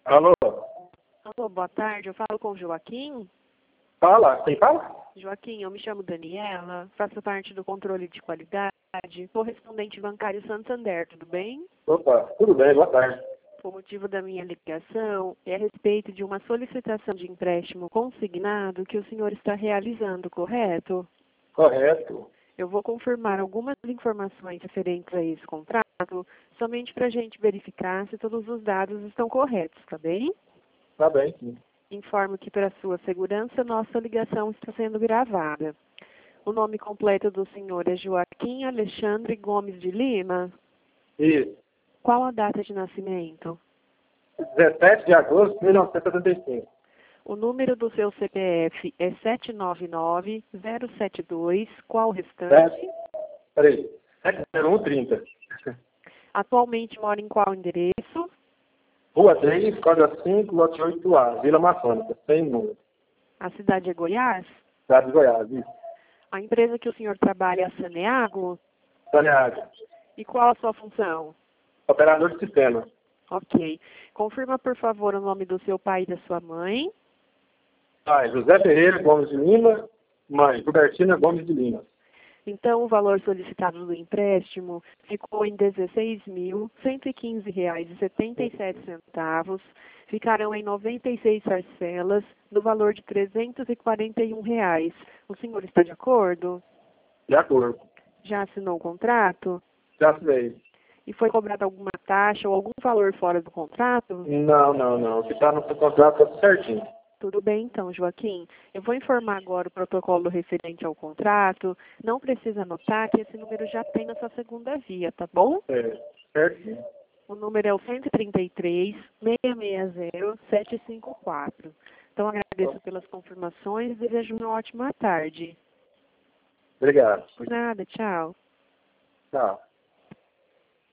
Alô? Alô, boa tarde. Eu falo com o Joaquim. Fala, quem fala? Joaquim, eu me chamo Daniela, faço parte do controle de qualidade, correspondente bancário Santander, tudo bem? Opa, tudo bem, boa tarde. O motivo da minha ligação é a respeito de uma solicitação de empréstimo consignado que o senhor está realizando, correto? Correto. Eu vou confirmar algumas informações referentes a esse contrato, somente para a gente verificar se todos os dados estão corretos, tá bem? Tá bem, sim. Informo que, para sua segurança, nossa ligação está sendo gravada. O nome completo do senhor é Joaquim Alexandre Gomes de Lima. Isso. Qual a data de nascimento? 17 de agosto de 1975. O número do seu CPF é 799-072. Qual o restante? Peraí. 70130. Atualmente mora em qual endereço? Rua 3, código 5, lote 8A, Vila Maçônica, sem número. A cidade é Goiás? Estado de Goiás, isso. A empresa que o senhor trabalha é a Saneago? Saneagem. E qual a sua função? Operador de sistema. Ok. Confirma, por favor, o nome do seu pai e da sua mãe. Pai, José Ferreira Gomes de Lima. Mãe, Robertina Gomes de Lima. Então, o valor solicitado do empréstimo ficou em R$ 16.115,77. Ficarão em 96 parcelas, no valor de R$ 341. O senhor está de acordo? De acordo. Já assinou o contrato? Já sei. E foi cobrada alguma taxa ou algum valor fora do contrato? Não. O que está no seu contrato tá certinho. Tudo bem, então, Joaquim. Eu vou informar agora o protocolo referente ao contrato. Não precisa anotar que esse número já tem na sua segunda via, tá bom? Certinho. O número é o 133-660-754. Então, agradeço pelas confirmações e desejo uma ótima tarde. Obrigado. Por nada, tchau. Tchau.